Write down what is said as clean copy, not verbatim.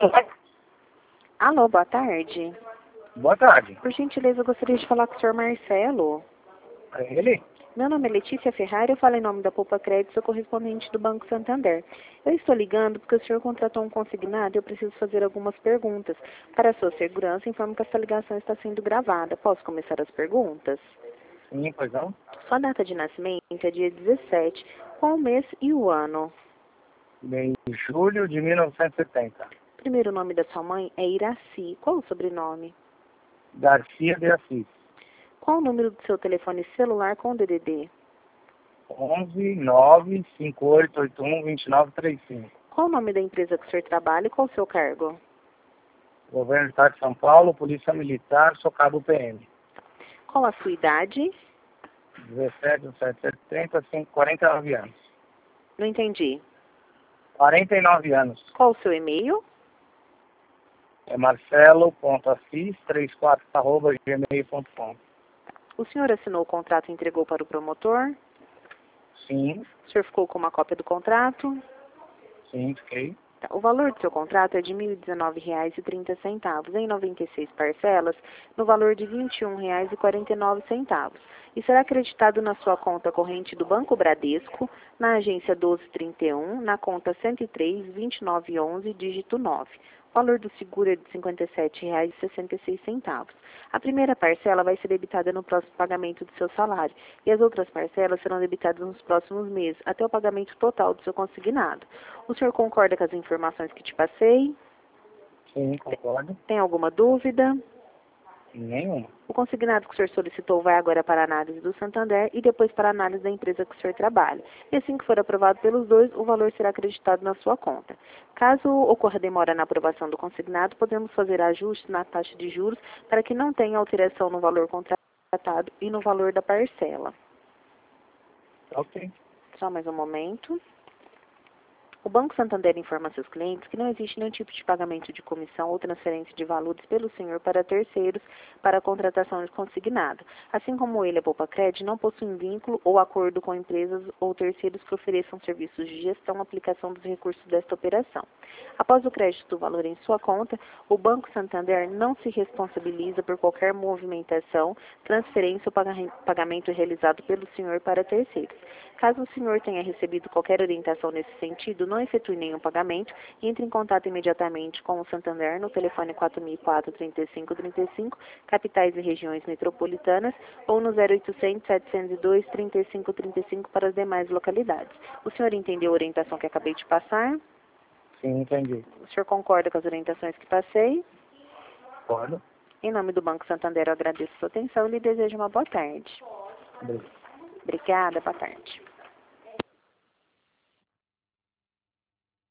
Alô, boa tarde. Boa tarde. Por gentileza, eu gostaria de falar com o senhor Marcelo. É ele? Meu nome é Letícia Ferrari, eu falo em nome da Poupa Crédito, sou correspondente do Banco Santander. Eu estou ligando porque o senhor contratou um consignado e eu preciso fazer algumas perguntas. Para a sua segurança, informo que essa ligação está sendo gravada. Posso começar as perguntas? Sim, pois não? Sua data de nascimento é dia 17. Qual o mês e o ano? Em julho de 1970. Primeiro nome da sua mãe é Iraci. Qual o sobrenome? Garcia de Assis. Qual o número do seu telefone celular com DDD? 11 9 5881 2935. Qual o nome da empresa que o senhor trabalha e qual o seu cargo? Governo do Estado de São Paulo, Polícia Militar, sou cabo PM. Qual a sua idade? 17, 17, 70, 49 anos. Não entendi. 49 anos. Qual o seu e-mail? É marcelo.assis34@gmail.com. O senhor assinou o contrato e entregou para o promotor? Sim, O senhor ficou com uma cópia do contrato? sim, fiquei. Tá. O valor do seu contrato é de R$ 1.019,30 em 96 parcelas, no valor de R$ 21,49. E será acreditado na sua conta corrente do Banco Bradesco, na agência 1231, na conta 103-2911, dígito 9. O valor do seguro é de R$ 57,66. A primeira parcela vai ser debitada no próximo pagamento do seu salário, e as outras parcelas serão debitadas nos próximos meses, até o pagamento total do seu consignado. O senhor concorda com as informações que te passei? Sim, concordo. Tem alguma dúvida? Nenhuma. O consignado que o senhor solicitou vai agora para a análise do Santander e depois para a análise da empresa que o senhor trabalha. E assim que for aprovado pelos dois, o valor será acreditado na sua conta. Caso ocorra demora na aprovação do consignado, podemos fazer ajustes na taxa de juros para que não tenha alteração no valor contratado e no valor da parcela. Ok. Só mais um momento. O Banco Santander informa a seus clientes que não existe nenhum tipo de pagamento de comissão ou transferência de valores pelo senhor para terceiros para a contratação de consignado. Assim como ele, a Poupa Crédito, não possui vínculo ou acordo com empresas ou terceiros que ofereçam serviços de gestão e aplicação dos recursos desta operação. Após o crédito do valor em sua conta, o Banco Santander não se responsabiliza por qualquer movimentação, transferência ou pagamento realizado pelo senhor para terceiros. Caso o senhor tenha recebido qualquer orientação nesse sentido, não efetue nenhum pagamento e entre em contato imediatamente com o Santander no telefone 4004-3535, capitais e regiões metropolitanas, ou no 0800-702-3535 para as demais localidades. O senhor entendeu a orientação que acabei de passar? Sim, entendi. O senhor concorda com as orientações que passei? Concordo. Em nome do Banco Santander, eu agradeço a sua atenção e lhe desejo uma boa tarde. Obrigado. Obrigada, boa tarde.